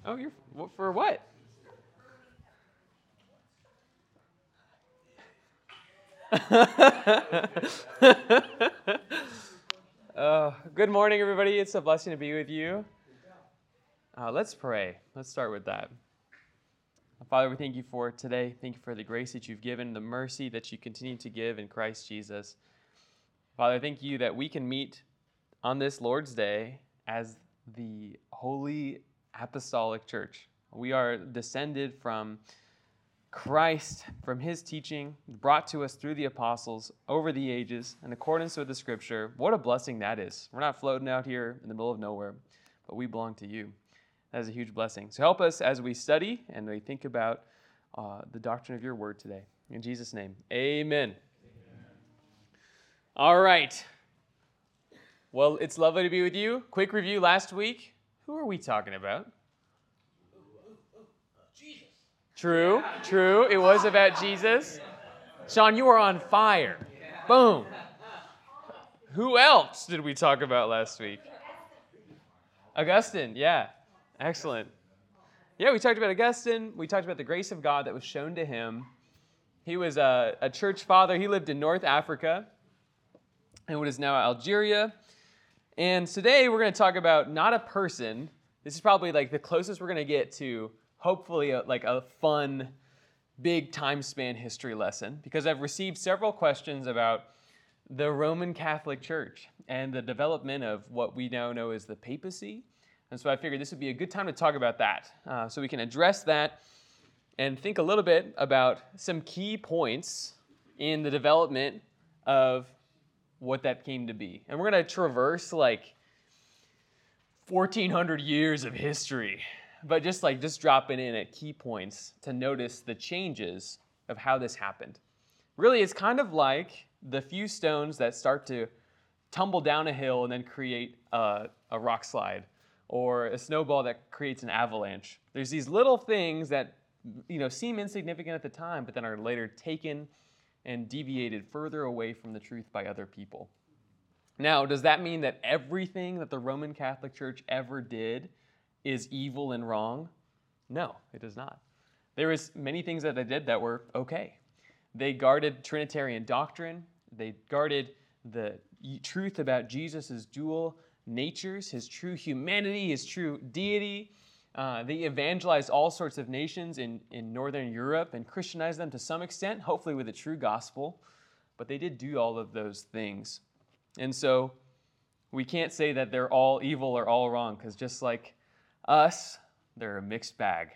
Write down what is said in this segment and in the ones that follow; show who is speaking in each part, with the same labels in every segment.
Speaker 1: Oh, for what? Good morning, everybody. It's a blessing to be with you. Let's pray. Let's start with that. Father, we thank you for today. Thank you for the grace that you've given, the mercy that you continue to give in Christ Jesus. Father, thank you that we can meet on this Lord's Day as the Holy Apostolic Church. We are descended from Christ, from his teaching, brought to us through the apostles over the ages in accordance with the scripture. What a blessing that is. We're not floating out here in the middle of nowhere, but we belong to you. That is a huge blessing. So help us as we study and we think about the doctrine of your word today. In Jesus' name, amen. All right. Well, it's lovely to be with you. Quick review last week. Who are we talking about?
Speaker 2: Jesus.
Speaker 1: True. It was about Jesus. Sean, you are on fire. Boom. Who else did we talk about last week? Augustine, yeah. Excellent. Yeah, we talked about Augustine. We talked about the grace of God that was shown to him. He was a church father. He lived in North Africa in what is now Algeria. And today we're going to talk about not a person. This is probably like the closest we're going to get to hopefully a fun, big time span history lesson, because I've received several questions about the Roman Catholic Church and the development of what we now know as the papacy. And so I figured this would be a good time to talk about that, so we can address that and think a little bit about some key points in the development of what that came to be. And we're going to traverse like 1,400 years of history, but just dropping in at key points to notice the changes of how this happened. Really, it's kind of like the few stones that start to tumble down a hill and then create a rock slide, or a snowball that creates an avalanche. There's these little things that seem insignificant at the time, but then are later taken and deviated further away from the truth by other people. Now, does that mean that everything that the Roman Catholic Church ever did is evil and wrong? No, it does not. There was many things that they did that were okay. They guarded Trinitarian doctrine. They guarded the truth about Jesus' dual natures, his true humanity, his true deity. They evangelized all sorts of nations in Northern Europe and Christianized them to some extent, hopefully with the true gospel. But they did do all of those things. And so we can't say that they're all evil or all wrong, because just like us, they're a mixed bag.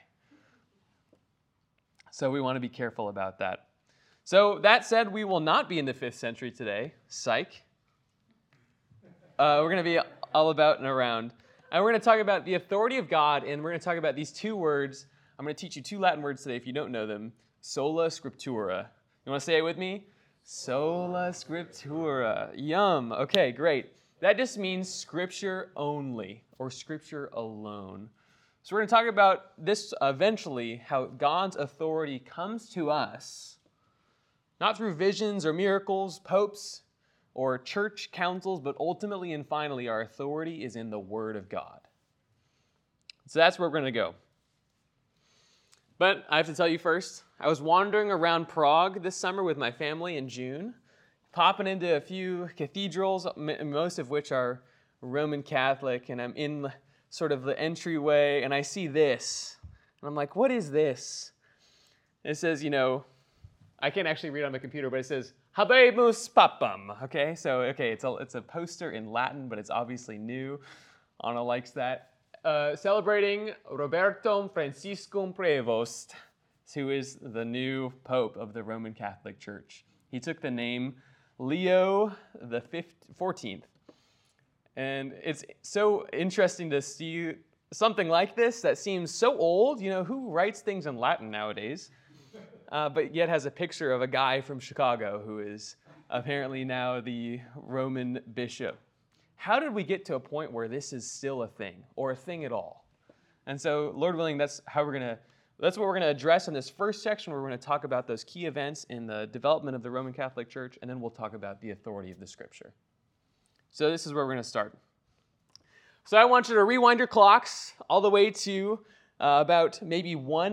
Speaker 1: So we want to be careful about that. So that said, we will not be in the 5th century today. Psych. We're going to be all about and around. And we're going to talk about the authority of God, and we're going to talk about these two words. I'm going to teach you two Latin words today if you don't know them. Sola Scriptura. You want to say it with me? Sola Scriptura. Yum. Okay, great. That just means Scripture only, or Scripture alone. So we're going to talk about this eventually, how God's authority comes to us, not through visions or miracles, popes, or church councils, but ultimately and finally, our authority is in the Word of God. So that's where we're going to go. But I have to tell you first, I was wandering around Prague this summer with my family in June, popping into a few cathedrals, most of which are Roman Catholic, and I'm in sort of the entryway, and I see this. And I'm like, what is this? It says, I can't actually read on the computer, but it says, Habemus Papam. Okay, it's a poster in Latin, but it's obviously new. Anna likes that. Celebrating Robertum Franciscum Prevost, who is the new Pope of the Roman Catholic Church. He took the name Leo the 14th. And it's so interesting to see something like this that seems so old. Who writes things in Latin nowadays? But yet has a picture of a guy from Chicago who is apparently now the Roman bishop. How did we get to a point where this is still a thing, or a thing at all? And so, Lord willing, that's what we're going to address in this first section, where we're going to talk about those key events in the development of the Roman Catholic Church, and then we'll talk about the authority of the Scripture. So this is where we're going to start. So I want you to rewind your clocks all the way to about maybe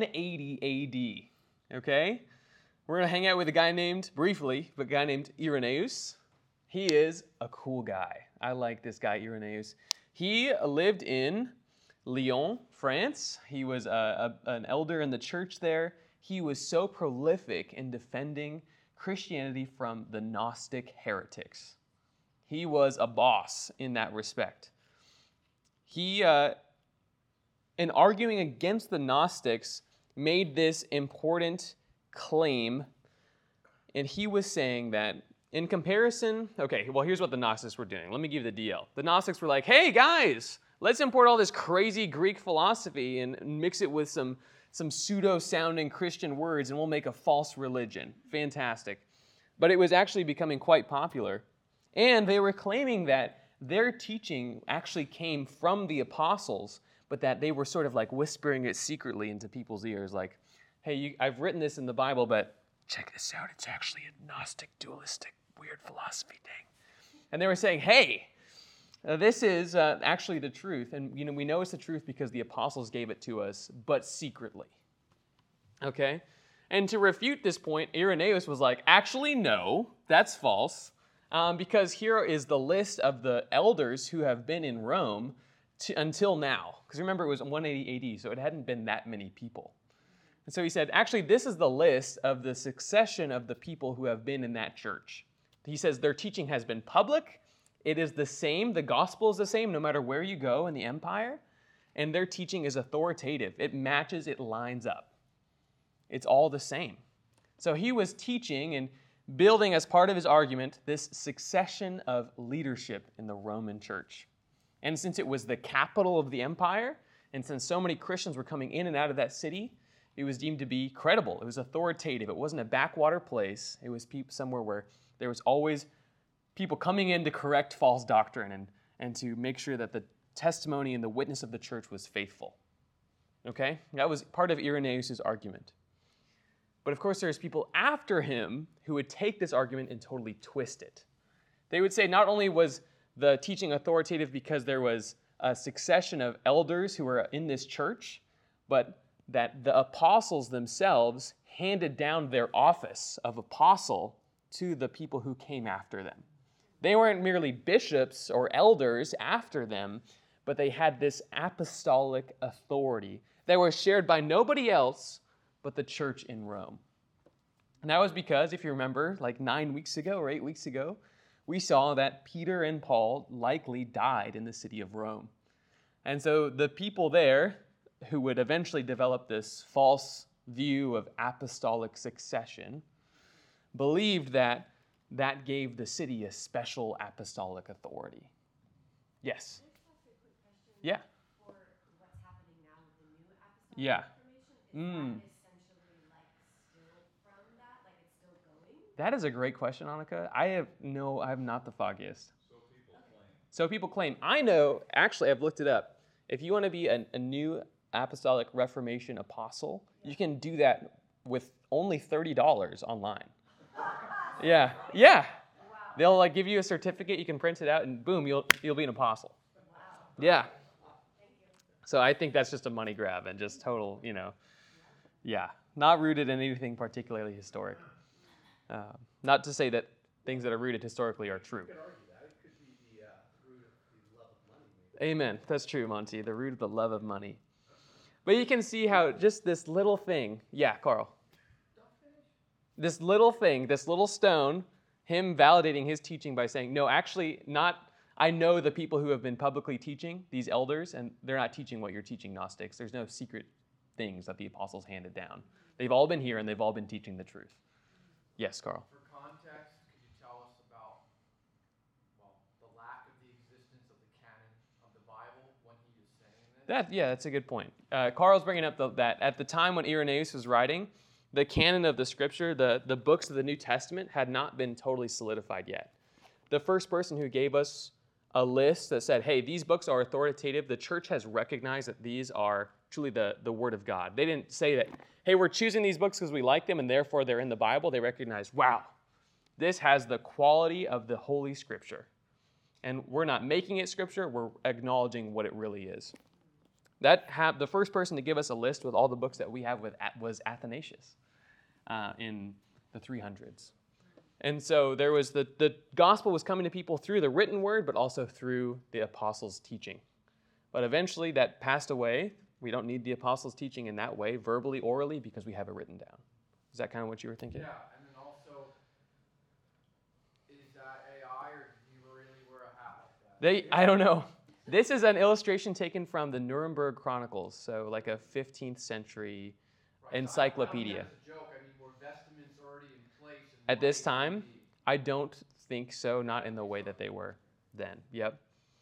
Speaker 1: 180 AD. Okay? We're going to hang out with a guy named Irenaeus. He is a cool guy. I like this guy, Irenaeus. He lived in Lyon, France. He was an elder in the church there. He was so prolific in defending Christianity from the Gnostic heretics. He was a boss in that respect. He, in arguing against the Gnostics, made this important claim, and he was saying that in comparison, okay, well, here's what the Gnostics were doing. Let me give you the deal. The Gnostics were like, hey, guys, let's import all this crazy Greek philosophy and mix it with some pseudo-sounding Christian words, and we'll make a false religion. Fantastic. But it was actually becoming quite popular. And they were claiming that their teaching actually came from the apostles, but that they were sort of like whispering it secretly into people's ears, like, hey, I've written this in the Bible, but check this out. It's actually a Gnostic, dualistic, weird philosophy thing. And they were saying, hey, this is actually the truth. And we know it's the truth because the apostles gave it to us, but secretly. Okay? And to refute this point, Irenaeus was like, actually, no, that's false. Because here is the list of the elders who have been in Rome until now. Because remember, it was 180 AD, so it hadn't been that many people. And so he said, actually, this is the list of the succession of the people who have been in that church. He says their teaching has been public. It is the same. The gospel is the same no matter where you go in the empire. And their teaching is authoritative. It matches, it lines up. It's all the same. So he was teaching and building as part of his argument this succession of leadership in the Roman church. And since it was the capital of the empire, and since so many Christians were coming in and out of that city, it was deemed to be credible. It was authoritative. It wasn't a backwater place. It was somewhere where there was always people coming in to correct false doctrine and to make sure that the testimony and the witness of the church was faithful. Okay? That was part of Irenaeus' argument. But of course, there's people after him who would take this argument and totally twist it. They would say not only was the teaching authoritative because there was a succession of elders who were in this church, but that the apostles themselves handed down their office of apostle to the people who came after them. They weren't merely bishops or elders after them, but they had this apostolic authority that was shared by nobody else but the church in Rome. And that was because, if you remember, like 9 weeks ago or 8 weeks ago, we saw that Peter and Paul likely died in the city of Rome. And so the people there who would eventually develop this false view of apostolic succession believed that that gave the city a special apostolic authority. Yes? Yeah.
Speaker 2: For what's happening now with the new apostolic
Speaker 1: Yeah.
Speaker 2: Reformation, is that essentially like still from that? Like it's still going?
Speaker 1: That is a great question, Annika. I have not the foggiest. So people claim. I know, actually, I've looked it up. If you want to be a new apostolic Reformation apostle, you can do that with only $30 online. Yeah.
Speaker 2: Wow.
Speaker 1: They'll like give you a certificate, you can print it out, and boom, you'll be an apostle.
Speaker 2: Wow.
Speaker 1: Yeah.
Speaker 2: Thank you.
Speaker 1: So I think that's just a money grab and just total, not rooted in anything particularly historic. Not to say that things that are rooted historically are true.
Speaker 3: You could argue that. It could be the root of the love of money, maybe.
Speaker 1: Amen. That's true, Monty. The root of the love of money. But you can see how just this little thing, yeah, Carl. This little thing, this little stone, him validating his teaching by saying, no, actually not, I know the people who have been publicly teaching, these elders, and they're not teaching what you're teaching, Gnostics. There's no secret things that the apostles handed down. They've all been here and they've all been teaching the truth. Yes, Carl.
Speaker 4: For context, could you tell us about, the lack of the existence of the canon of the Bible when he is saying this?
Speaker 1: That's a good point. Carl's bringing up that at the time when Irenaeus was writing, the canon of the scripture, the books of the New Testament had not been totally solidified yet. The first person who gave us a list that said, hey, these books are authoritative, the church has recognized that these are truly the Word of God. They didn't say that, hey, we're choosing these books because we like them and therefore they're in the Bible. They recognized, wow, this has the quality of the Holy Scripture. And we're not making it Scripture, we're acknowledging what it really is. The first person to give us a list with all the books that we have was Athanasius in the 300s. And so there was the gospel was coming to people through the written word, but also through the apostles' teaching. But eventually that passed away. We don't need the apostles' teaching in that way, verbally, orally, because we have it written down. Is that kind of what you were thinking?
Speaker 4: Yeah, and then also, is that AI or do you really wear a hat like that?
Speaker 1: I don't know. This is an illustration taken from the Nuremberg Chronicles, so like a 15th century
Speaker 4: Right,
Speaker 1: encyclopedia.
Speaker 4: So as a joke, I mean, were vestments already in place?
Speaker 1: At this time, I don't think so, not in the way that they were then. Yep.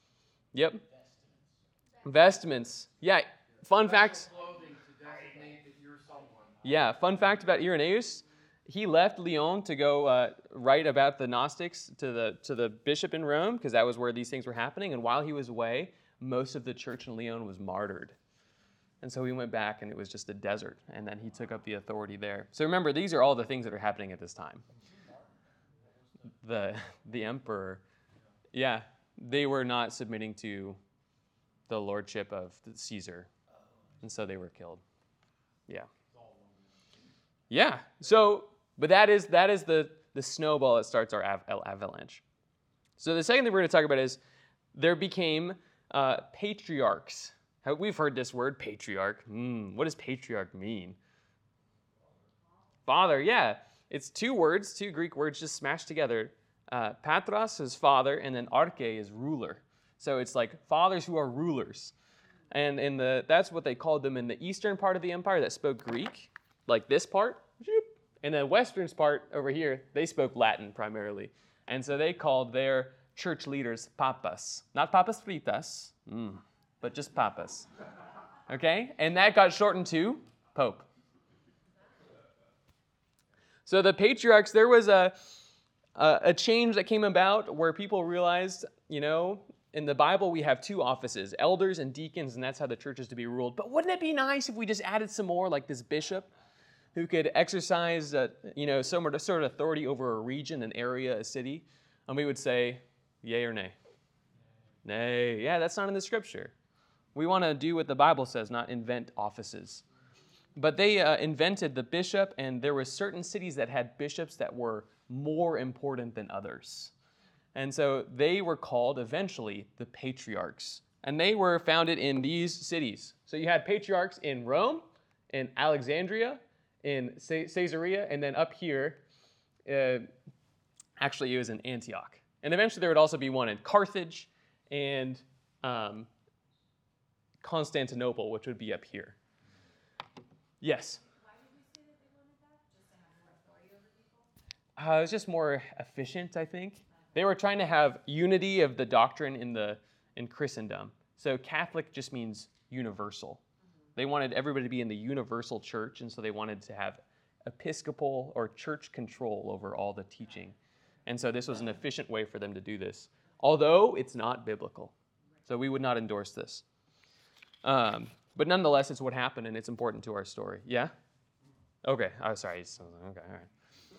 Speaker 1: Vestments. Yeah, fun fact.
Speaker 4: Clothing to designate that you're someone.
Speaker 1: Yeah, fun fact about Irenaeus. He left Lyon to go write about the Gnostics to the bishop in Rome, because that was where these things were happening. And while he was away, most of the church in Lyon was martyred. And so he went back, and it was just a desert. And then he took up the authority there. So remember, these are all the things that are happening at this time. The emperor, yeah, they were not submitting to the lordship of Caesar, and so they were killed. Yeah. So, but that is the snowball that starts our avalanche. So the second thing we're going to talk about is there became patriarchs. We've heard this word, patriarch. What does patriarch mean? Father, yeah. It's two Greek words just smashed together. Patros is father, and then arche is ruler. So it's like fathers who are rulers. And that's what they called them in the eastern part of the empire that spoke Greek, like this part. And the western part over here, they spoke Latin primarily. And so they called their church leaders papas. Not papas fritas, but just papas. Okay? And that got shortened to pope. So the patriarchs, there was a change that came about where people realized, in the Bible we have two offices, elders and deacons, and that's how the church is to be ruled. But wouldn't it be nice if we just added some more, like this bishop, who could exercise, some sort of authority over a region, an area, a city? And we would say, yay or nay? Nay. Yeah, that's not in the scripture. We want to do what the Bible says, not invent offices. But they invented the bishop, and there were certain cities that had bishops that were more important than others. And so they were called eventually the patriarchs. And they were founded in these cities. So you had patriarchs in Rome, in Alexandria, in Caesarea, and then up here, actually it was in Antioch. And eventually there would also be one in Carthage and Constantinople, which would be up here. Yes?
Speaker 2: Why did you say that they wanted that? Just to have more authority over people?
Speaker 1: It was just more efficient, I think. They were trying to have unity of the doctrine in Christendom. So Catholic just means universal. They wanted everybody to be in the universal church, and so they wanted to have episcopal or church control over all the teaching. And so this was an efficient way for them to do this, although it's not biblical. So we would not endorse this. But nonetheless, it's what happened, and it's important to our story. Yeah? Okay. Oh, sorry. Okay, all right.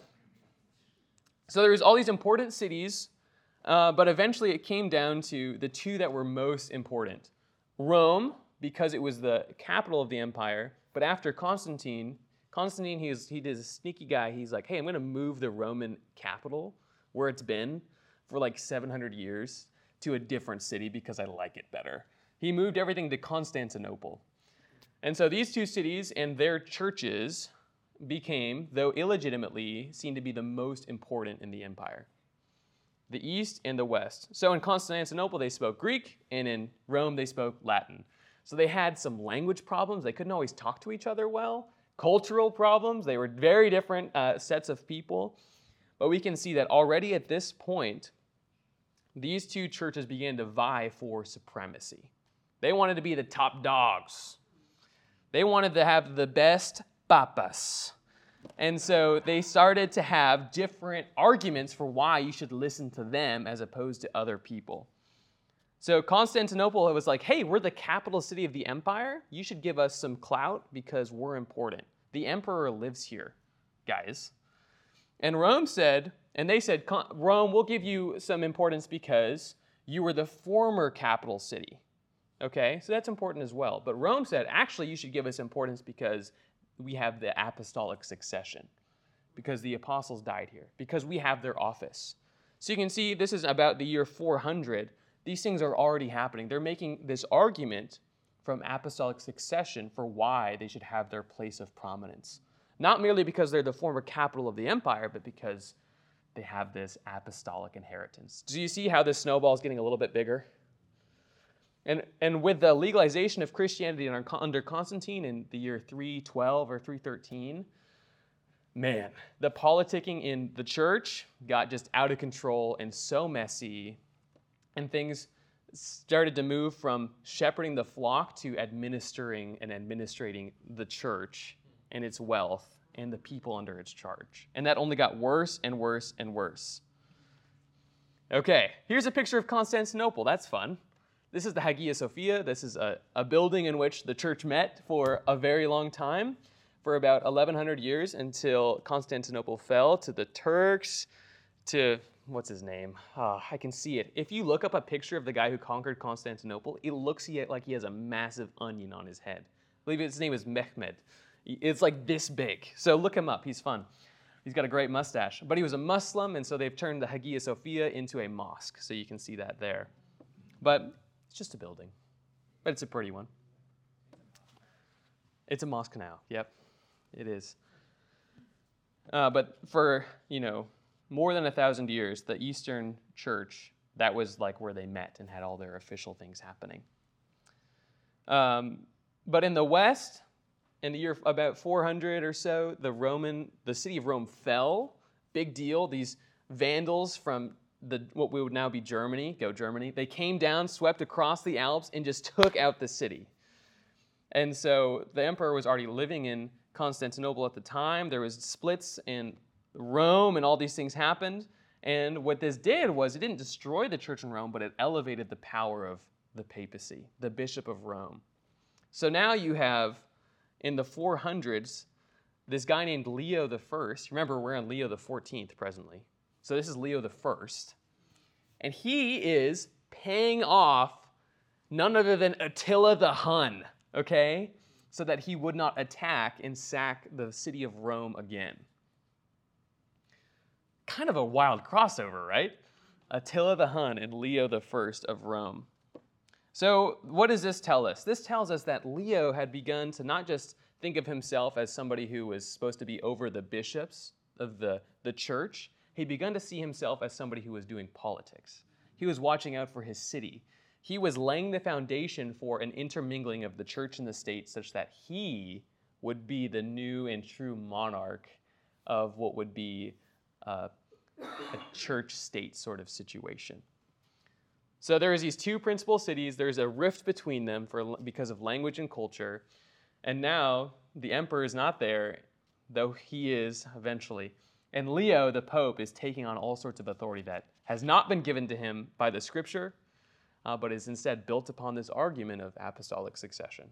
Speaker 1: So there was all these important cities, but eventually it came down to the two that were most important. Rome, because it was the capital of the empire, but after Constantine, he did a sneaky guy. He's like, hey, I'm going to move the Roman capital, where it's been for like 700 years, to a different city because I like it better. He moved everything to Constantinople. And so these two cities and their churches became, though illegitimately, seen to be the most important in the empire. The East and the West. So in Constantinople, they spoke Greek, and in Rome, they spoke Latin. So they had some language problems. They couldn't always talk to each other well. Cultural problems. They were very different sets of people. But we can see that already at this point, these two churches began to vie for supremacy. They wanted to be the top dogs. They wanted to have the best papas. And so they started to have different arguments for why you should listen to them as opposed to other people. So Constantinople was like, hey, we're the capital city of the empire. You should give us some clout because we're important. The emperor lives here, guys. And Rome said, Rome, we'll give you some importance because you were the former capital city. Okay, so that's important as well. But Rome said, actually, you should give us importance because we have the apostolic succession, because the apostles died here, because we have their office. So you can see this is about the year 400. These things are already happening. They're making this argument from apostolic succession for why they should have their place of prominence. Not merely because they're the former capital of the empire, but because they have this apostolic inheritance. Do you see how this snowball is getting a little bit bigger? And with the legalization of Christianity under Constantine in the year 312 or 313, man, the politicking in the church got just out of control and so messy, and things started to move from shepherding the flock to administering and administrating the church and its wealth and the people under its charge. And that only got worse and worse and worse. Okay, here's a picture of Constantinople. That's fun. This is the Hagia Sophia. This is a building in which the church met for a very long time, for about 1,100 years, until Constantinople fell to the Turks, to, what's his name? I can see it. If you look up a picture of the guy who conquered Constantinople, it looks like he has a massive onion on his head. I believe his name is Mehmed. It's like this big. So look him up. He's fun. He's got a great mustache. But he was a Muslim, and so they've turned the Hagia Sophia into a mosque. So you can see that there. But it's just a building. But it's a pretty one. It's a mosque now. Yep, it is. But for, more than 1,000 years, the Eastern Church, that was like where they met and had all their official things happening. But in the West, in the year about 400 or so, the city of Rome fell. Big deal. These Vandals from what would now be Germany, they came down, swept across the Alps, and just took out the city. And so the emperor was already living in Constantinople at the time. There was splits in Rome, and all these things happened. And what this did was it didn't destroy the church in Rome, but it elevated the power of the papacy, the Bishop of Rome. So now you have, in the 400s, this guy named Leo I. Remember, we're on Leo XIV presently. So this is Leo I. And he is paying off none other than Attila the Hun, okay? So that he would not attack and sack the city of Rome again. Kind of a wild crossover, right? Attila the Hun and Leo I of Rome. So what does this tell us? This tells us that Leo had begun to not just think of himself as somebody who was supposed to be over the bishops of the church. He began to see himself as somebody who was doing politics. He was watching out for his city. He was laying the foundation for an intermingling of the church and the state such that he would be the new and true monarch of what would be a church-state sort of situation. So there's these two principal cities. There's a rift between them because of language and culture. And now the emperor is not there, though he is eventually. And Leo, the Pope, is taking on all sorts of authority that has not been given to him by the Scripture, but is instead built upon this argument of apostolic succession.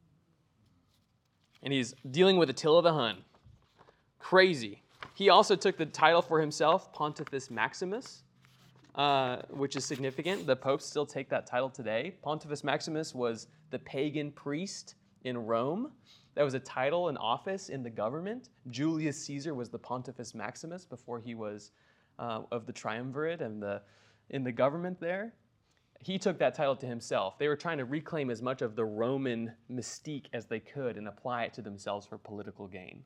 Speaker 1: And he's dealing with Attila the Hun. Crazy. He also took the title for himself, Pontifex Maximus, which is significant. The popes still take that title today. Pontifex Maximus was the pagan priest in Rome. That was a title, an office in the government. Julius Caesar was the Pontifex Maximus before he was of the triumvirate and in the government there. He took that title to himself. They were trying to reclaim as much of the Roman mystique as they could and apply it to themselves for political gain.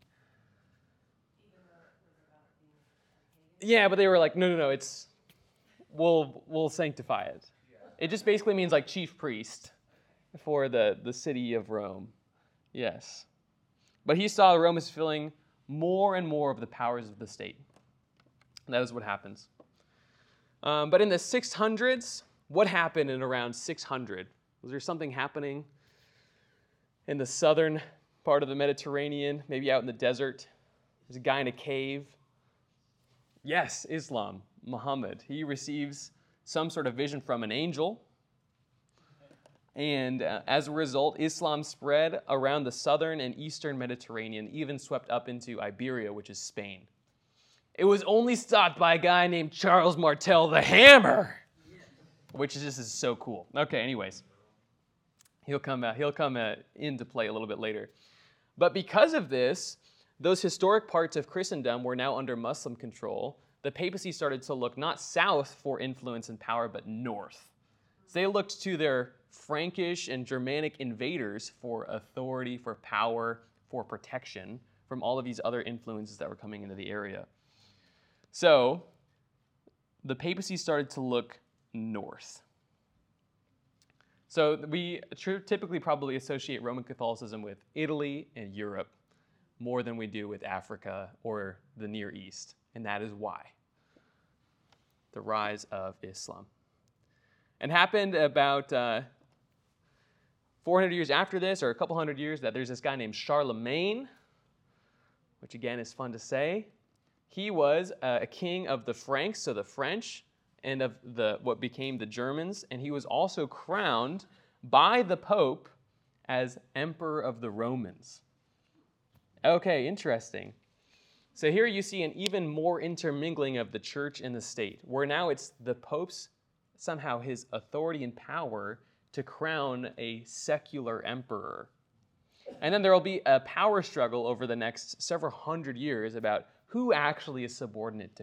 Speaker 1: Yeah, but they were like, no, we'll sanctify it. It just basically means like chief priest for the city of Rome. Yes. But he saw Rome as filling more and more of the powers of the state. And that is what happens. But in the 600s, what happened in around 600? Was there something happening in the southern part of the Mediterranean, maybe out in the desert? There's a guy in a cave. Yes, Islam, Muhammad. He receives some sort of vision from an angel. And as a result, Islam spread around the southern and eastern Mediterranean, even swept up into Iberia, which is Spain. It was only stopped by a guy named Charles Martel the Hammer, which is so cool. Okay, anyways. He'll come into play a little bit later. But because of this, those historic parts of Christendom were now under Muslim control. The papacy started to look not south for influence and power, but north. So they looked to their Frankish and Germanic invaders for authority, for power, for protection from all of these other influences that were coming into the area. So the papacy started to look north. So we typically probably associate Roman Catholicism with Italy and Europe more than we do with Africa or the Near East. And that is why. The rise of Islam. And happened about 400 years after this, or a couple hundred years, that there's this guy named Charlemagne, which again is fun to say. He was a king of the Franks, so the French, and of what became the Germans, and he was also crowned by the Pope as Emperor of the Romans. Okay, interesting. So here you see an even more intermingling of the church and the state, where now it's the Pope's, somehow his authority and power to crown a secular emperor. And then there will be a power struggle over the next several hundred years about who actually is subordinate to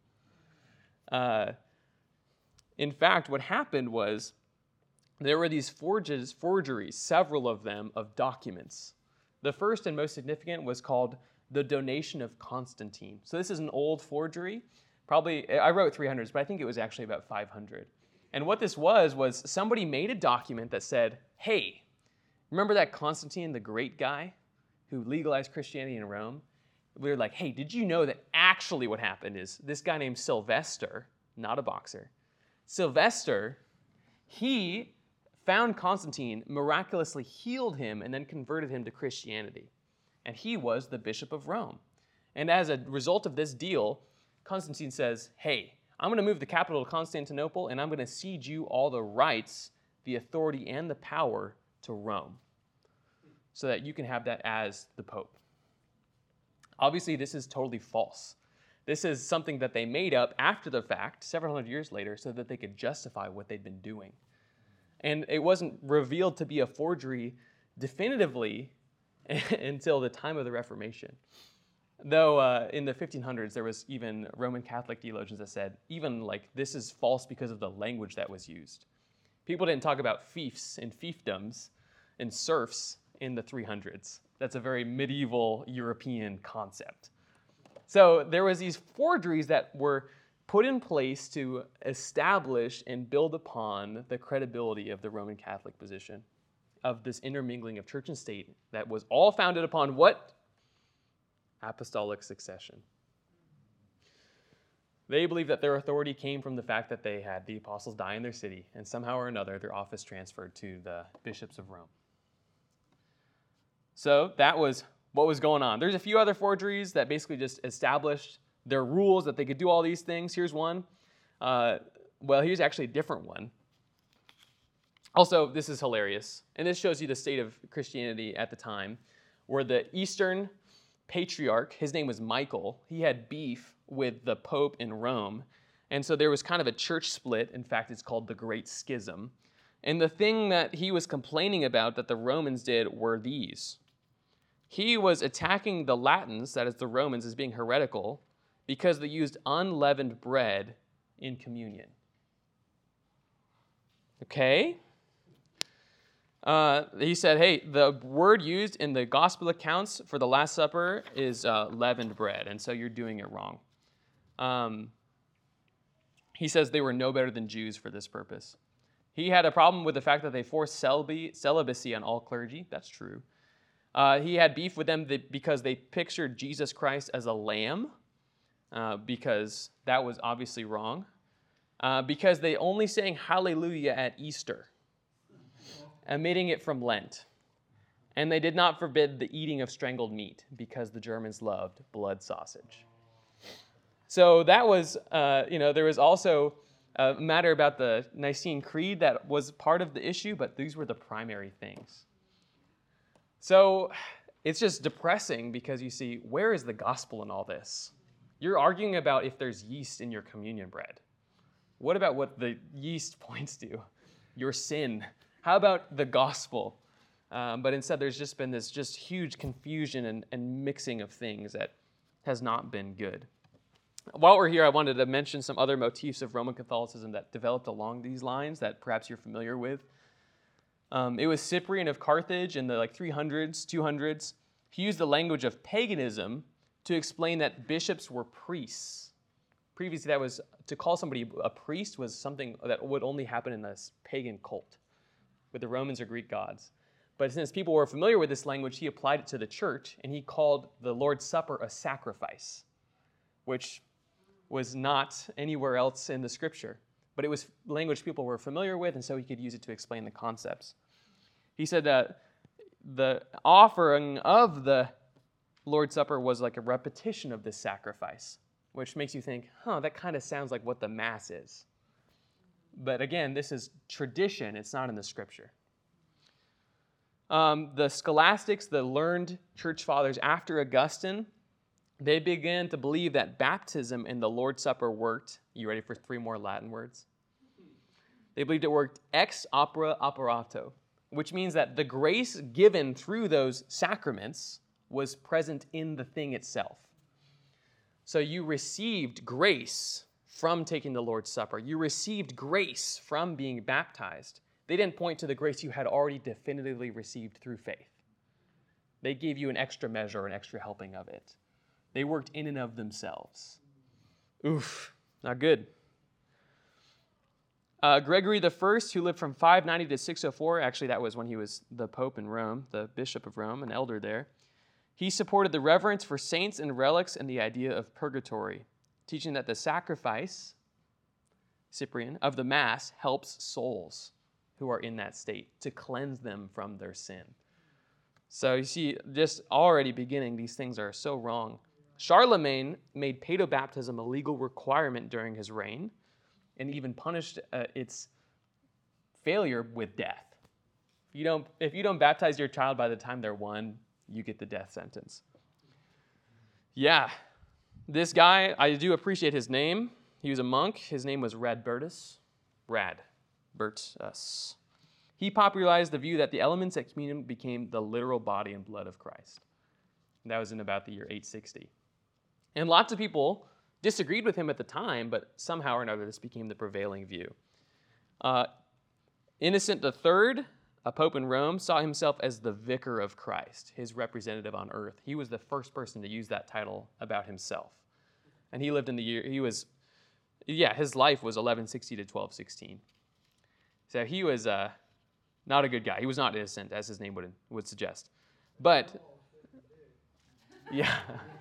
Speaker 1: who. In fact, what happened was there were these forgeries, several of them, of documents. The first and most significant was called the Donation of Constantine. So this is an old forgery. Probably, I wrote 300s, but I think it was actually about 500. And what this was somebody made a document that said, hey, remember that Constantine, the great guy who legalized Christianity in Rome? We were like, hey, did you know that actually what happened is this guy named Sylvester, not a boxer, Sylvester, he found Constantine, miraculously healed him, and then converted him to Christianity. And he was the Bishop of Rome. And as a result of this deal, Constantine says, hey, I'm going to move the capital to Constantinople, and I'm going to cede you all the rights, the authority, and the power to Rome, so that you can have that as the Pope. Obviously, this is totally false. This is something that they made up after the fact, several hundred years later, so that they could justify what they'd been doing. And it wasn't revealed to be a forgery definitively until the time of the Reformation. Though in the 1500s, there was even Roman Catholic theologians that said, even like this is false because of the language that was used. People didn't talk about fiefs and fiefdoms and serfs in the 300s. That's a very medieval European concept. So there was these forgeries that were put in place to establish and build upon the credibility of the Roman Catholic position, of this intermingling of church and state that was all founded upon what? Apostolic succession. They believed that their authority came from the fact that they had the apostles die in their city, and somehow or another their office transferred to the bishops of Rome. So that was what was going on. There's a few other forgeries that basically just established their rules that they could do all these things. Here's one. Here's actually a different one. Also, this is hilarious, and this shows you the state of Christianity at the time, where the Eastern Patriarch, his name was Michael, he had beef with the Pope in Rome, and so there was kind of a church split. In fact, it's called the Great Schism. And the thing that he was complaining about that the Romans did were these. He was attacking the Latins, that is the Romans, as being heretical because they used unleavened bread in communion. Okay? He said, hey, the word used in the gospel accounts for the Last Supper is leavened bread, and so you're doing it wrong. He says they were no better than Jews for this purpose. He had a problem with the fact that they forced celibacy on all clergy. That's true. He had beef with them because they pictured Jesus Christ as a lamb, because that was obviously wrong. Because they only sang hallelujah at Easter, omitting it from Lent. And they did not forbid the eating of strangled meat because the Germans loved blood sausage. So that was, there was also a matter about the Nicene Creed that was part of the issue, but these were the primary things. So it's just depressing because you see, where is the gospel in all this? You're arguing about if there's yeast in your communion bread. What about what the yeast points to? Your sin How about the gospel? But instead, there's just been this just huge confusion and mixing of things that has not been good. While we're here, I wanted to mention some other motifs of Roman Catholicism that developed along these lines that perhaps you're familiar with. It was Cyprian of Carthage in the 300s, 200s. He used the language of paganism to explain that bishops were priests. Previously, that was to call somebody a priest was something that would only happen in a pagan cult with the Romans or Greek gods. But since people were familiar with this language, he applied it to the church, and he called the Lord's Supper a sacrifice, which was not anywhere else in the scripture. But it was language people were familiar with, and so he could use it to explain the concepts. He said that the offering of the Lord's Supper was like a repetition of this sacrifice, which makes you think, that kind of sounds like what the Mass is. But again, this is tradition. It's not in the scripture. The scholastics, the learned church fathers after Augustine, they began to believe that baptism and the Lord's Supper worked. You ready for 3 more Latin words? They believed it worked ex opere operato, which means that the grace given through those sacraments was present in the thing itself. So you received grace from taking the Lord's Supper. You received grace from being baptized. They didn't point to the grace you had already definitively received through faith. They gave you an extra measure, an extra helping of it. They worked in and of themselves. Oof, not good. Gregory I, who lived from 590 to 604, actually that was when he was the Pope in Rome, the Bishop of Rome, an elder there. He supported the reverence for saints and relics and the idea of purgatory, teaching that the sacrifice, Cyprian, of the Mass helps souls who are in that state to cleanse them from their sin. So you see, just already beginning, these things are so wrong. Charlemagne made paedobaptism a legal requirement during his reign and even punished its failure with death. If you don't baptize your child by the time they're 1, you get the death sentence. Yeah, this guy, I do appreciate his name. He was a monk. His name was Radbertus. Radbertus. He popularized the view that the elements at communion became the literal body and blood of Christ. That was in about the year 860. And lots of people disagreed with him at the time, but somehow or another this became the prevailing view. Innocent III, a pope in Rome, saw himself as the vicar of Christ, his representative on earth. He was the first person to use that title about himself. And he lived in the year, his life was 1160 to 1216. So he was not a good guy. He was not innocent, as his name would suggest. But, yeah.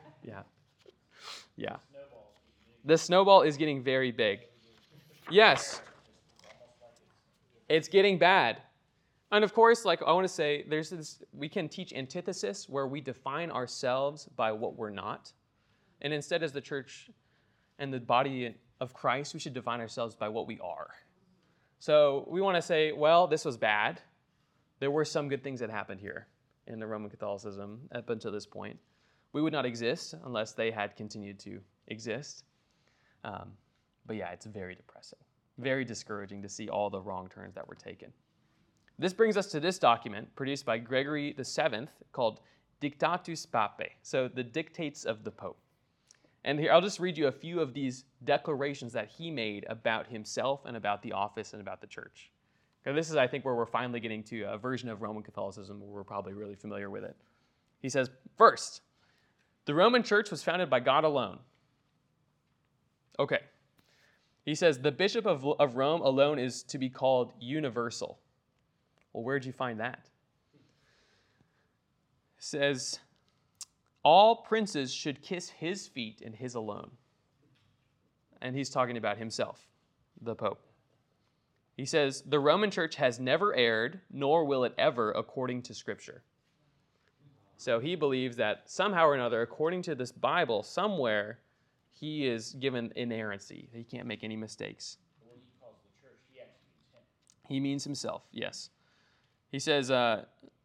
Speaker 1: The snowball is getting very big. Yes. It's getting bad. And of course, I want to say, we can teach antithesis where we define ourselves by what we're not. And instead, as the church and the body of Christ, we should define ourselves by what we are. So we want to say, well, this was bad. There were some good things that happened here in the Roman Catholicism up until this point. We would not exist unless they had continued to exist. But yeah, it's very depressing, very discouraging to see all the wrong turns that were taken. This brings us to this document produced by Gregory VII called Dictatus Papae, so the dictates of the Pope. And here, I'll just read you a few of these declarations that he made about himself and about the office and about the church. Because this is, I think, where we're finally getting to a version of Roman Catholicism where we're probably really familiar with it. He says, first, the Roman Church was founded by God alone. Okay. He says, the Bishop of Rome alone is to be called universal. Well, where'd you find that? He says, all princes should kiss his feet and his alone. And he's talking about himself, the Pope. He says, the Roman Church has never erred, nor will it ever, according to Scripture. So he believes that somehow or another, according to this Bible, somewhere, he is given inerrancy. He can't make any mistakes.
Speaker 5: When he calls the church, he actually means him.
Speaker 1: He means himself, yes. He says, the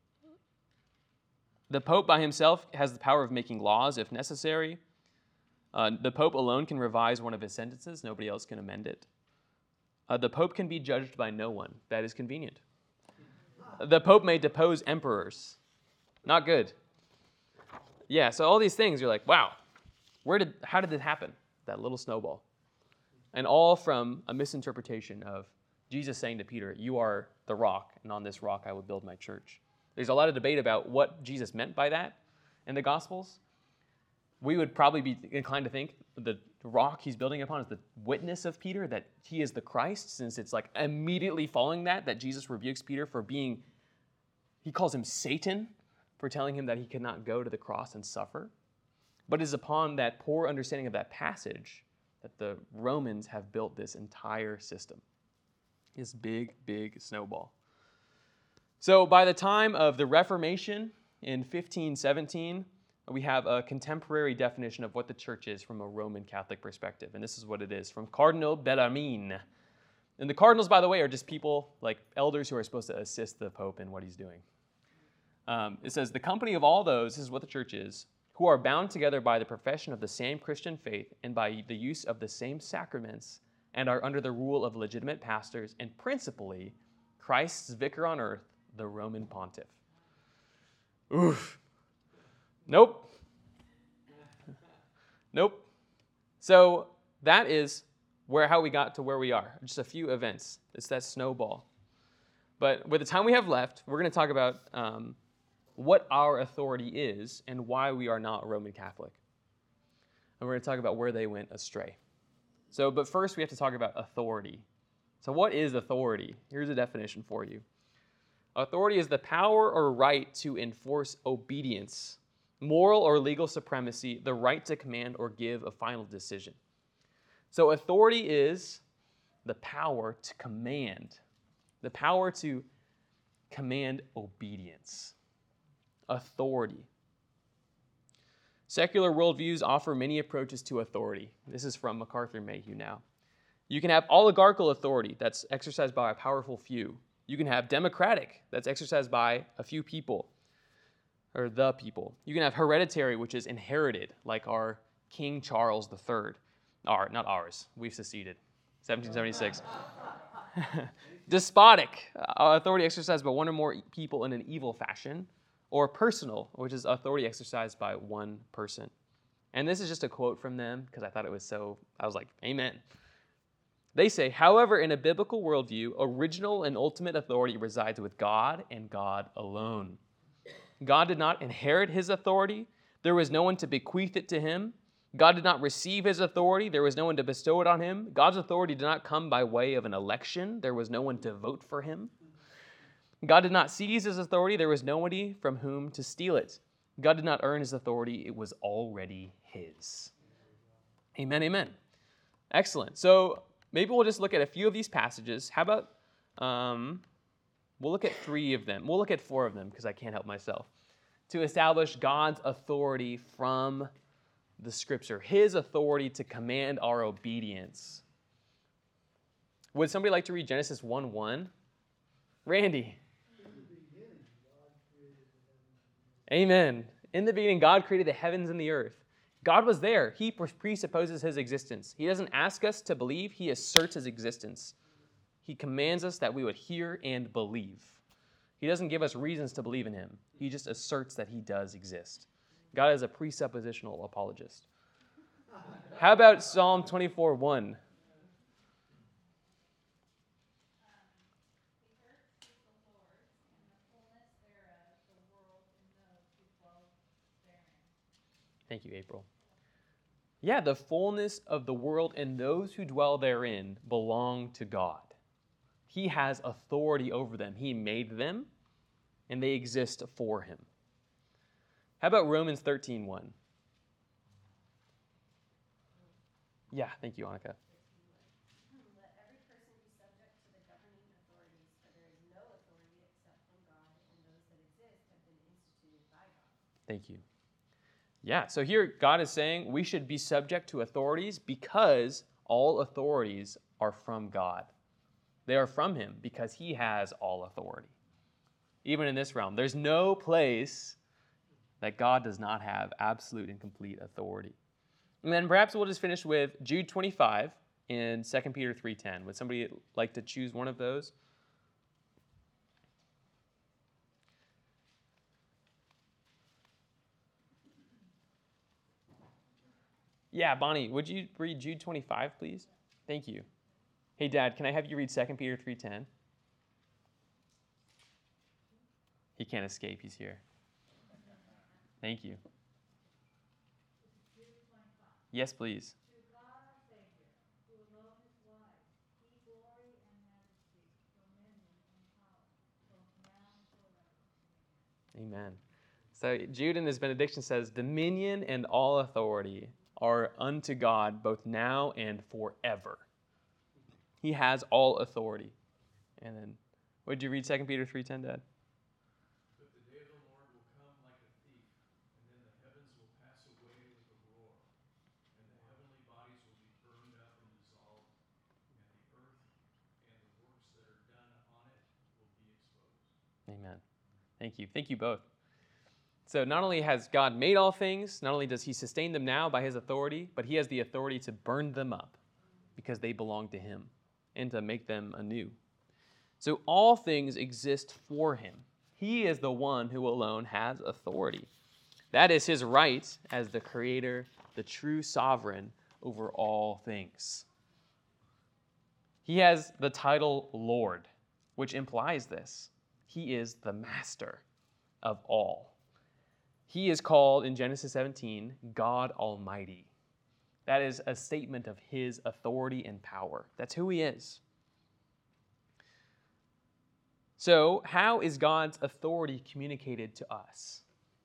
Speaker 1: Pope by himself has the power of making laws if necessary. The Pope alone can revise one of his sentences. Nobody else can amend it. The Pope can be judged by no one. That is convenient. The Pope may depose emperors. Not good. Yeah, so all these things, you're like, wow, how did this happen? That little snowball. And all from a misinterpretation of Jesus saying to Peter, you are the rock, and on this rock I will build my church. There's a lot of debate about what Jesus meant by that in the Gospels. We would probably be inclined to think the rock he's building upon is the witness of Peter, that he is the Christ, since it's like immediately following that Jesus rebukes Peter for being, he calls him Satan, for telling him that he could not go to the cross and suffer. But it is upon that poor understanding of that passage that the Romans have built this entire system. This big, big snowball. So by the time of the Reformation in 1517, we have a contemporary definition of what the church is from a Roman Catholic perspective. And this is what it is from Cardinal Bellarmine. And the cardinals, by the way, are just people like elders who are supposed to assist the Pope in what he's doing. It says, the company of all those, this is what the church is, who are bound together by the profession of the same Christian faith and by the use of the same sacraments and are under the rule of legitimate pastors and principally Christ's vicar on earth, the Roman pontiff. Oof. Nope. Nope. So that is how we got to where we are. Just a few events. It's that snowball. But with the time we have left, we're going to talk about what our authority is and why we are not Roman Catholic. And we're going to talk about where they went astray. But first we have to talk about authority. So what is authority? Here's a definition for you. Authority is the power or right to enforce obedience, moral or legal supremacy, the right to command or give a final decision. So authority is the power to command obedience. Authority. Secular worldviews offer many approaches to authority. This is from MacArthur Mayhew now. You can have oligarchical authority that's exercised by a powerful few. You can have democratic that's exercised by a few people, or the people. You can have hereditary, which is inherited, like our King Charles III. Not ours. We've seceded. 1776. Despotic, authority exercised by one or more people in an evil fashion. Or personal, which is authority exercised by one person. And this is just a quote from them because I thought it was I was like, amen. They say, however, in a biblical worldview, original and ultimate authority resides with God and God alone. God did not inherit his authority. There was no one to bequeath it to him. God did not receive his authority. There was no one to bestow it on him. God's authority did not come by way of an election. There was no one to vote for him. God did not seize his authority. There was nobody from whom to steal it. God did not earn his authority. It was already his. Amen, amen. Excellent. So maybe we'll just look at a few of these passages. How about we'll look at 3 of them. We'll look at 4 of them because I can't help myself. To establish God's authority from the Scripture, his authority to command our obedience. Would somebody like to read Genesis 1:1? Randy. Amen. In the beginning, God created the heavens and the earth. God was there. He presupposes his existence. He doesn't ask us to believe. He asserts his existence. He commands us that we would hear and believe. He doesn't give us reasons to believe in him. He just asserts that he does exist. God is a presuppositional apologist. How about Psalm 24:1? Thank you, April. Yeah, the fullness of the world and those who dwell therein belong to God. He has authority over them. He made them, and they exist for him. How about Romans 13:1? Yeah, thank you, Annika.
Speaker 2: Let every person be subject to the governing authorities, for there is no authority except from God, and those that exist have been instituted by God.
Speaker 1: Thank you. Yeah, so here God is saying we should be subject to authorities because all authorities are from God. They are from him because he has all authority. Even in this realm, there's no place that God does not have absolute and complete authority. And then perhaps we'll just finish with Jude 25 and 2 Peter 3:10. Would somebody like to choose one of those? Yeah, Bonnie, would you read Jude 25, please? Thank you. Hey, Dad, can I have you read 2 Peter 3:10? He can't escape. He's here. Thank you. Yes, please.
Speaker 6: To God our Savior, who alone is wise, be glory and majesty, dominion and power, both now and forever.
Speaker 1: Amen. So Jude in his benediction says, dominion and all authority are unto God both now and forever. He has all authority. And then, would you read 2 Peter 3:10, Dad?
Speaker 7: But the day of the Lord will come like a thief, and then the heavens will pass away with a roar, and the heavenly bodies will be burned up and dissolved, and the earth and the works that are done on it will be exposed.
Speaker 1: Amen. Thank you. Thank you both. So not only has God made all things, not only does he sustain them now by his authority, but he has the authority to burn them up because they belong to him and to make them anew. So all things exist for him. He is the one who alone has authority. That is his right as the creator, the true sovereign over all things. He has the title Lord, which implies this. He is the master of all. He is called in Genesis 17, God Almighty. That is a statement of his authority and power. That's who he is. So, how is God's authority communicated to us?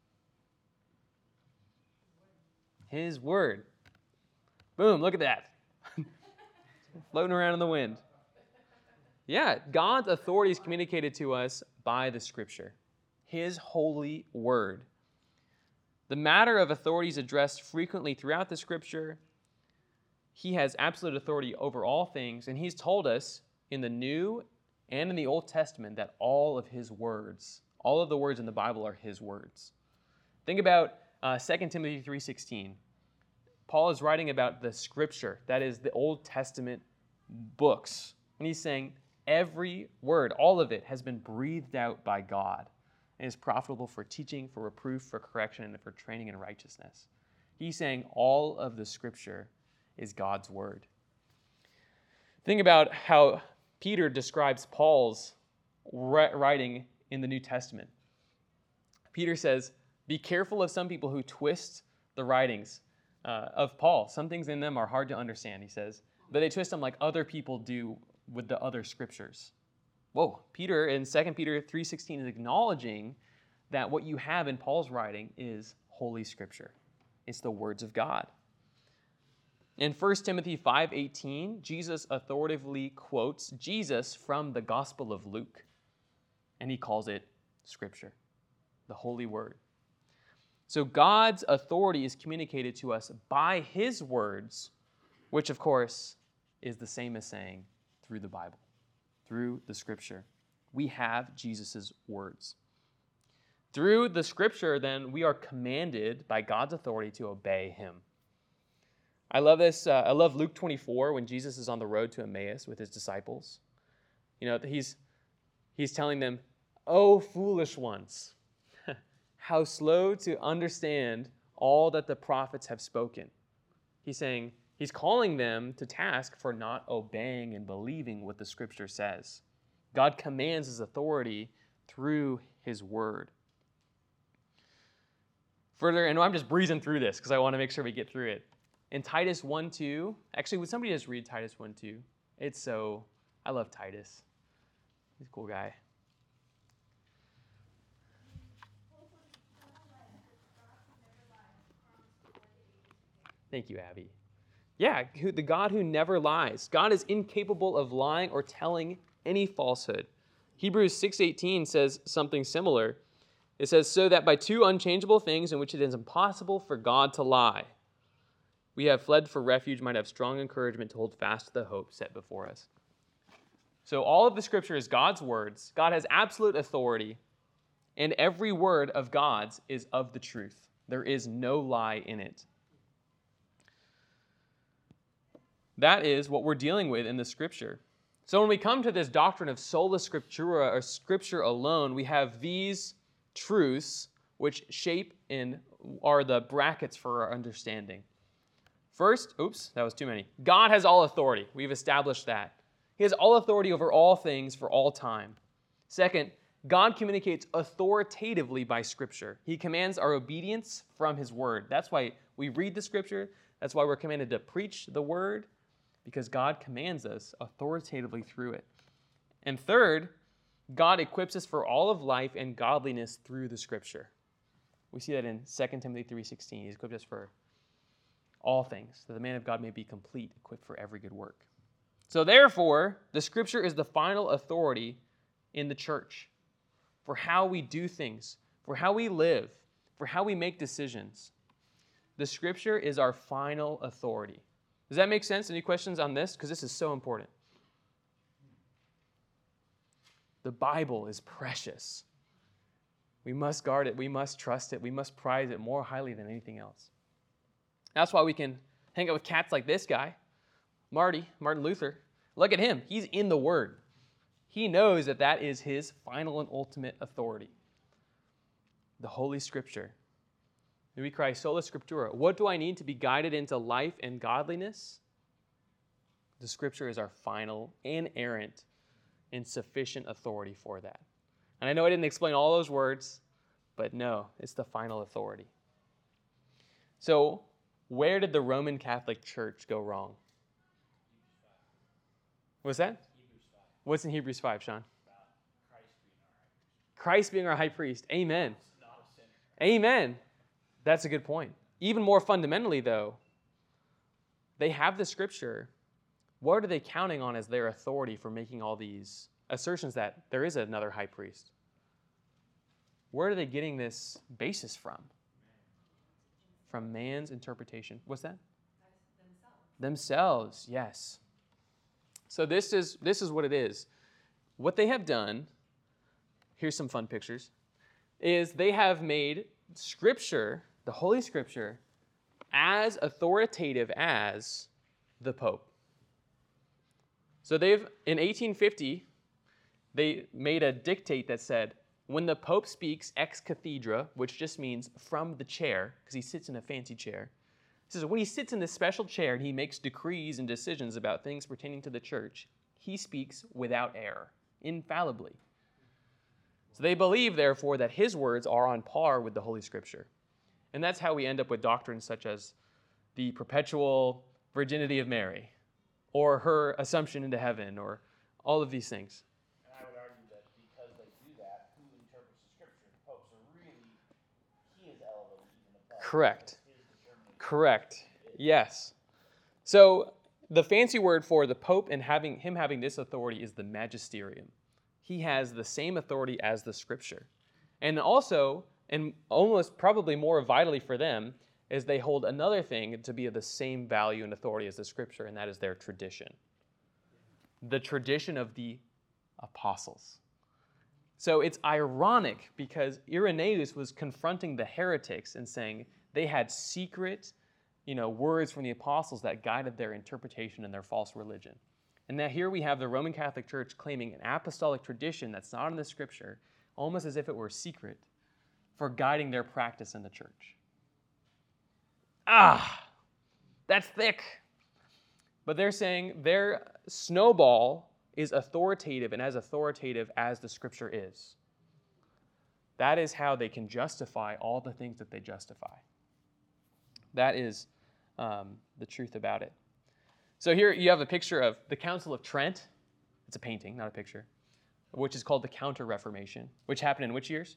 Speaker 1: His word. Boom, look at that. Floating around in the wind. Yeah, God's authority is communicated to us by the Scripture, his holy word. The matter of authority is addressed frequently throughout the Scripture. He has absolute authority over all things, and he's told us in the New and in the Old Testament that all of his words, all of the words in the Bible are his words. Think about 2 Timothy 3:16. Paul is writing about the Scripture, that is the Old Testament books. And he's saying every word, all of it, has been breathed out by God and is profitable for teaching, for reproof, for correction, and for training in righteousness. He's saying all of the Scripture is God's word. Think about how Peter describes Paul's writing in the New Testament. Peter says, be careful of some people who twist the writings of Paul. Some things in them are hard to understand, he says, but they twist them like other people do with the other scriptures. Whoa, Peter in 2 Peter 3:16 is acknowledging that what you have in Paul's writing is Holy Scripture. It's the words of God. In 1 Timothy 5:18, Jesus authoritatively quotes Jesus from the Gospel of Luke, and he calls it Scripture, the Holy Word. So God's authority is communicated to us by his words, which of course is the same as saying through the Bible, through the Scripture. We have Jesus' words. Through the Scripture, then, we are commanded by God's authority to obey him. I love this. I love Luke 24 when Jesus is on the road to Emmaus with his disciples. You know, he's telling them, "Oh, foolish ones, how slow to understand all that the prophets have spoken." He's calling them to task for not obeying and believing what the Scripture says. God commands his authority through his word. Further, and I'm just breezing through this because I want to make sure we get through it. In Titus 1:2, actually, would somebody just read Titus 1:2? I love Titus. He's a cool guy. Thank you, Abby. Yeah, the God who never lies. God is incapable of lying or telling any falsehood. Hebrews 6:18 says something similar. It says, so that by two unchangeable things in which it is impossible for God to lie, we have fled for refuge, might have strong encouragement to hold fast to the hope set before us. So all of the Scripture is God's words. God has absolute authority, and every word of God's is of the truth. There is no lie in it. That is what we're dealing with in the Scripture. So when we come to this doctrine of sola scriptura, or Scripture alone, we have these truths which shape and are the brackets for our understanding. First, that was too many. God has all authority. We've established that. He has all authority over all things for all time. Second, God communicates authoritatively by Scripture. He commands our obedience from His Word. That's why we read the Scripture. That's why we're commanded to preach the Word, because God commands us authoritatively through it. And third, God equips us for all of life and godliness through the Scripture. We see that in 2 Timothy 3:16. He's equipped us for all things, that the man of God may be complete, equipped for every good work. So therefore, the Scripture is the final authority in the church for how we do things, for how we live, for how we make decisions. The Scripture is our final authority. Does that make sense? Any questions on this? Because this is so important. The Bible is precious. We must guard it. We must trust it. We must prize it more highly than anything else. That's why we can hang out with cats like this guy, Martin Luther. Look at him. He's in the Word. He knows that that is his final and ultimate authority. The Holy Scripture. And we cry, Sola Scriptura. What do I need to be guided into life and godliness? The Scripture is our final, inerrant, and sufficient authority for that. And I know I didn't explain all those words, but no, it's the final authority. So, where did the Roman Catholic Church go wrong? What's that? What's in Hebrews 5, Sean? Christ being our high priest. Amen. Amen. That's a good point. Even more fundamentally, though, they have the Scripture. What are they counting on as their authority for making all these assertions that there is another high priest? Where are they getting this basis from? From man's interpretation. What's that? Themselves, yes. So this is what it is. What they have done, here's some fun pictures, is they have made Scripture, the Holy Scripture, as authoritative as the Pope. So in 1850, they made a dictate that said, when the Pope speaks ex cathedra, which just means from the chair, because he sits in a fancy chair, he says when he sits in this special chair and he makes decrees and decisions about things pertaining to the church, he speaks without error, infallibly. So they believe, therefore, that his words are on par with the Holy Scripture. And that's how we end up with doctrines such as the perpetual virginity of Mary, or her assumption into heaven, or all of these things.
Speaker 5: And I would argue that because they do that, who interprets the Scripture? The Pope. So really, he is elevated even above.
Speaker 1: Correct.
Speaker 5: His determination.
Speaker 1: Correct. Yes. So the fancy word for the Pope and him having this authority is the magisterium. He has the same authority as the Scripture. And also, and almost probably more vitally for them, is they hold another thing to be of the same value and authority as the Scripture, and that is their tradition. The tradition of the apostles. So it's ironic because Irenaeus was confronting the heretics and saying they had secret, words from the apostles that guided their interpretation and their false religion. And now here we have the Roman Catholic Church claiming an apostolic tradition that's not in the Scripture, almost as if it were secret, for guiding their practice in the church. That's thick. But they're saying their snowball is authoritative and as authoritative as the Scripture is. That is how they can justify all the things that they justify. That is the truth about it. So here you have a picture of the Council of Trent. It's a painting, not a picture, which is called the Counter-Reformation, which happened in which years?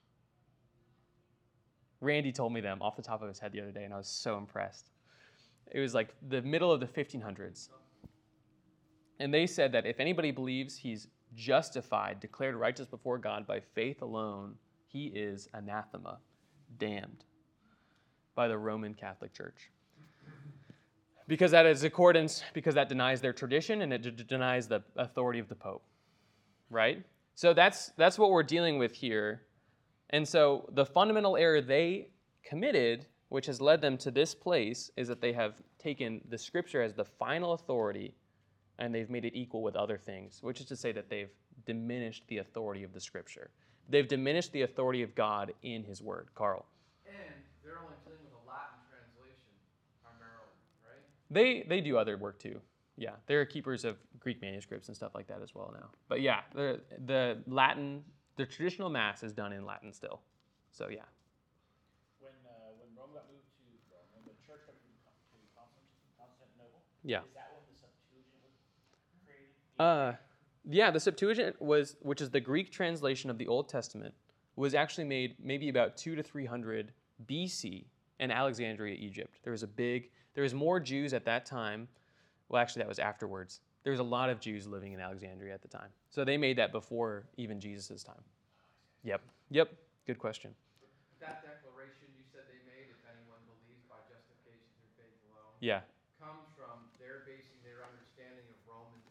Speaker 1: Randy told me them off the top of his head the other day, and I was so impressed. It was like the middle of the 1500s. And they said that if anybody believes he's justified, declared righteous before God by faith alone, he is anathema, damned by the Roman Catholic Church. Because that denies their tradition and it denies the authority of the Pope, right? So that's what we're dealing with here. And so the fundamental error they committed, which has led them to this place, is that they have taken the Scripture as the final authority and they've made it equal with other things, which is to say that they've diminished the authority of the Scripture. They've diminished the authority of God in His Word. Carl.
Speaker 4: And they're only dealing with a Latin translation primarily,
Speaker 1: They do other work too. Yeah, they're keepers of Greek manuscripts and stuff like that as well now. But yeah, the Latin, the traditional Mass is done in Latin still. So yeah.
Speaker 5: When Rome got moved to Rome, when the church got moved to Constantinople,
Speaker 1: Yeah.
Speaker 5: is that when the Septuagint was created?
Speaker 1: Yeah, the Septuagint was, which is the Greek translation of the Old Testament, was actually made maybe about 200 to 300 BC in Alexandria, Egypt. There was more Jews at that time. Well, actually, that was afterwards. There was a lot of Jews living in Alexandria at the time. So they made that before even Jesus' time. Yep. Good question.
Speaker 4: That declaration you said they made, if anyone believes by justification through faith alone,
Speaker 1: Yeah.
Speaker 4: comes from their basing their understanding of Romans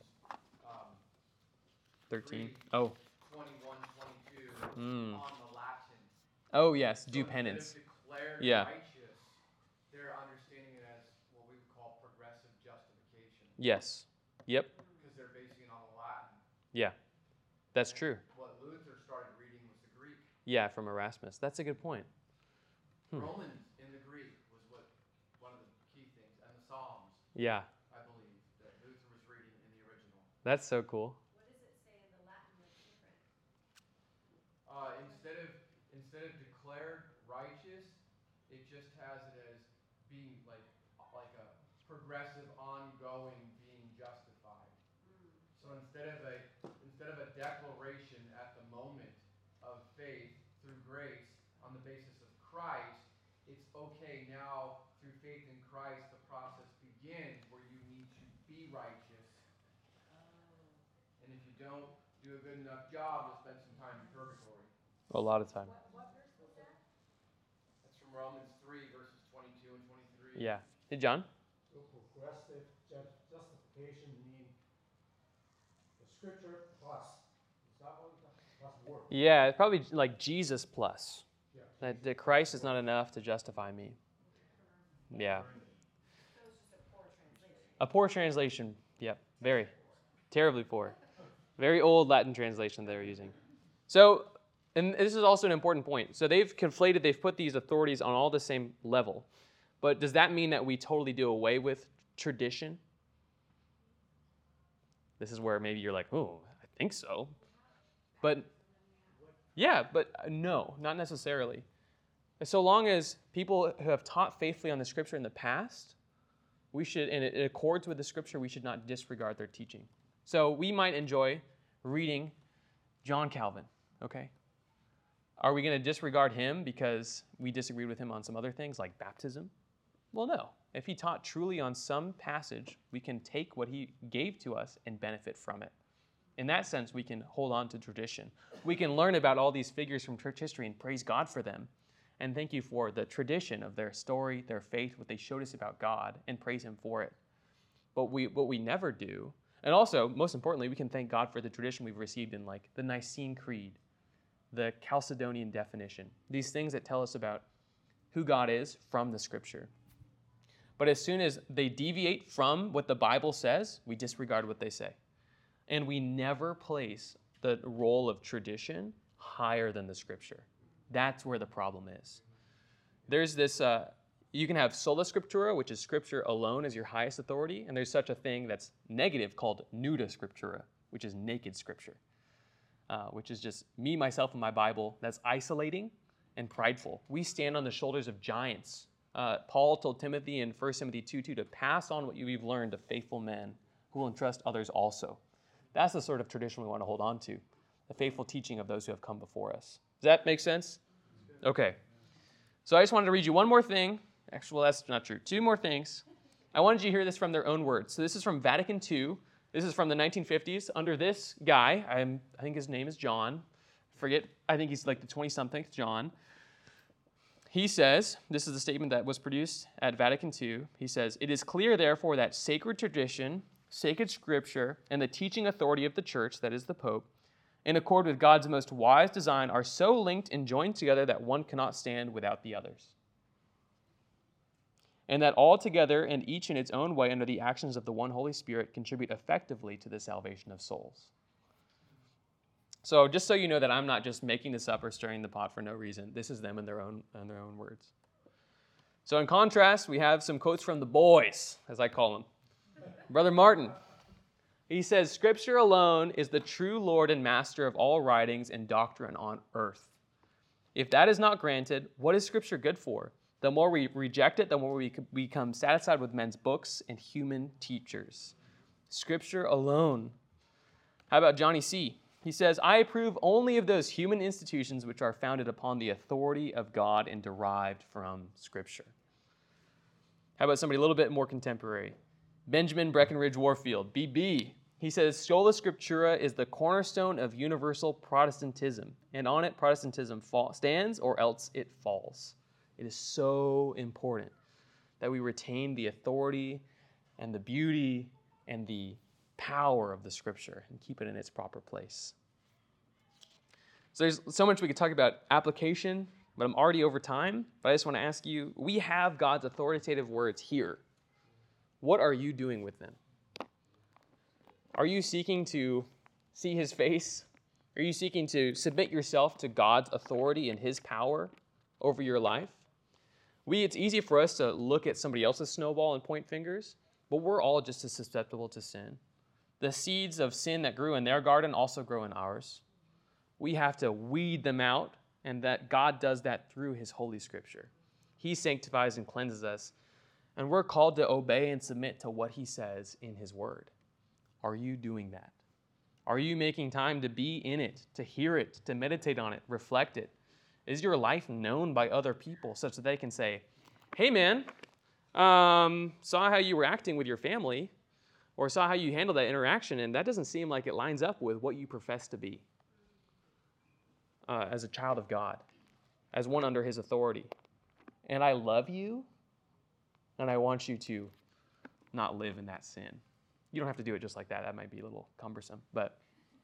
Speaker 1: 13.
Speaker 4: 3,
Speaker 1: Oh.
Speaker 4: 21, 22
Speaker 1: Mm.
Speaker 4: on the Latin.
Speaker 1: Oh, yes.
Speaker 4: So
Speaker 1: Do
Speaker 4: instead
Speaker 1: penance.
Speaker 4: of declared
Speaker 1: Yeah.
Speaker 4: righteous, they're understanding it as what we would call progressive justification.
Speaker 1: Yes. Yep.
Speaker 4: Because they're basing it on the Latin.
Speaker 1: Yeah. That's true.
Speaker 4: What Luther started reading was the Greek.
Speaker 1: Yeah, from Erasmus. That's a good point.
Speaker 4: Romans in the Greek was one of the key things, and the Psalms,
Speaker 1: Yeah.
Speaker 4: I believe, that Luther was reading in the original.
Speaker 1: That's so cool.
Speaker 2: What does it say in the Latin that's different?
Speaker 4: Instead of declared righteous, it just has it as being like a progressive, ongoing being justified. So instead of a declaration at the moment of faith through grace on the basis of Christ, it's okay now through faith in Christ the process begins where you need to be righteous. And if you don't do a good enough job, you'll spend some time in purgatory.
Speaker 1: A lot of time.
Speaker 2: What verse was that?
Speaker 4: That's from Romans 3, verses 22 and 23.
Speaker 1: Yeah. Hey, John?
Speaker 3: So progressive justification mean the scripture plus. Is that what plus word?
Speaker 1: Yeah, it's probably like Jesus plus.
Speaker 3: Yeah.
Speaker 1: That Christ is not enough to justify me. Yeah.
Speaker 2: So it's just a poor translation.
Speaker 1: A poor translation. Yep. Very. Terribly poor. Very old Latin translation they're using. So, and this is also an important point. So they've put these authorities on all the same level. But does that mean that we totally do away with tradition? This is where maybe you're like, oh, I think so. But, yeah, but no, not necessarily. So long as people who have taught faithfully on the Scripture in the past, we should, and it accords with the Scripture, we should not disregard their teaching. So we might enjoy reading John Calvin, okay? Are we going to disregard him because we disagreed with him on some other things like baptism? Well, no. If he taught truly on some passage, we can take what he gave to us and benefit from it. In that sense, we can hold on to tradition. We can learn about all these figures from church history and praise God for them. And thank you for the tradition of their story, their faith, what they showed us about God, and praise him for it. But what we never do, and also, most importantly, we can thank God for the tradition we've received in like the Nicene Creed, the Chalcedonian definition, these things that tell us about who God is from the Scripture. But as soon as they deviate from what the Bible says, we disregard what they say. And we never place the role of tradition higher than the Scripture. That's where the problem is. There's this, you can have sola scriptura, which is Scripture alone as your highest authority, and there's such a thing that's negative called nuda scriptura, which is naked Scripture, which is just me, myself, and my Bible. That's isolating and prideful. We stand on the shoulders of giants. Paul told Timothy in 1 Timothy 2:2 to pass on what you've learned to faithful men who will entrust others also. That's the sort of tradition we want to hold on to, the faithful teaching of those who have come before us. Does that make sense? Okay. So I just wanted to read you one more thing. Actually, well, that's not true. Two more things. I wanted you to hear this from their own words. So this is from Vatican II. This is from the 1950s under this guy. I think his name is John. I think he's like the 20-something, John. He says, this is the statement that was produced at Vatican II. He says, "It is clear, therefore, that sacred tradition, sacred Scripture, and the teaching authority of the Church, that is the Pope, in accord with God's most wise design, are so linked and joined together that one cannot stand without the others. And that all together and each in its own way under the actions of the one Holy Spirit contribute effectively to the salvation of souls." So just so you know that I'm not just making this up or stirring the pot for no reason, this is them in their own words. So in contrast, we have some quotes from the boys, as I call them. Brother Martin, he says, Scripture alone is the true Lord and master of all writings and doctrine on earth. If that is not granted, what is Scripture good for? The more we reject it, the more we become satisfied with men's books and human teachers. Scripture alone. How about Johnny C.? He says, I approve only of those human institutions which are founded upon the authority of God and derived from Scripture. How about somebody a little bit more contemporary? Benjamin Breckinridge Warfield, BB. He says, Sola Scriptura is the cornerstone of universal Protestantism, and on it Protestantism stands or else it falls. It is so important that we retain the authority and the beauty and the power of the Scripture and keep it in its proper place. So there's so much we could talk about application, but I'm already over time. But I just want to ask you, we have God's authoritative words here. What are you doing with them? Are you seeking to see His face? Are you seeking to submit yourself to God's authority and His power over your life? It's easy for us to look at somebody else's snowball and point fingers, but we're all just as susceptible to sin. The seeds of sin that grew in their garden also grow in ours. We have to weed them out, and that God does that through His Holy Scripture. He sanctifies and cleanses us, and we're called to obey and submit to what He says in His Word. Are you doing that? Are you making time to be in it, to hear it, to meditate on it, reflect it? Is your life known by other people such that they can say, hey man, saw how you were acting with your family, or saw how you handled that interaction, and that doesn't seem like it lines up with what you profess to be as a child of God, as one under His authority. And I love you, and I want you to not live in that sin. You don't have to do it just like that. That might be a little cumbersome, but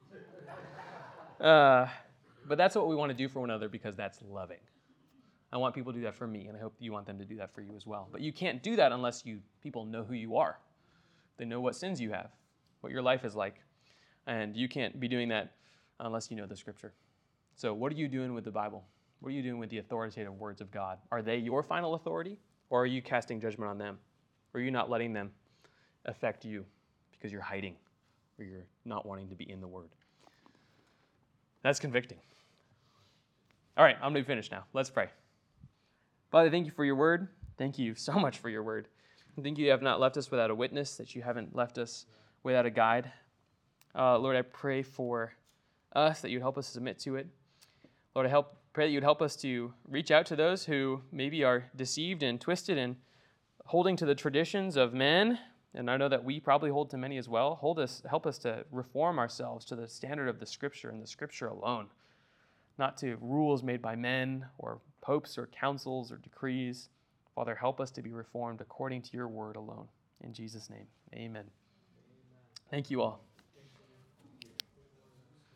Speaker 1: that's what we want to do for one another because that's loving. I want people to do that for me, and I hope you want them to do that for you as well. But you can't do that unless people know who you are. They know what sins you have, what your life is like, and you can't be doing that unless you know the Scripture. So what are you doing with the Bible? What are you doing with the authoritative words of God? Are they your final authority, or are you casting judgment on them? Or are you not letting them affect you because you're hiding or you're not wanting to be in the Word? That's convicting. All right, I'm going to be finished now. Let's pray. Father, thank you for your Word. Thank you so much for your Word. I think you have not left us without a witness, that you haven't left us without a guide. Lord, I pray for us that you'd help us submit to it. Lord, I pray that you'd help us to reach out to those who maybe are deceived and twisted and holding to the traditions of men, and I know that we probably hold to many as well. Help us to reform ourselves to the standard of the Scripture and the Scripture alone, not to rules made by men or popes or councils or decrees. Father, help us to be reformed according to your word alone. In Jesus' name, amen. Thank you all.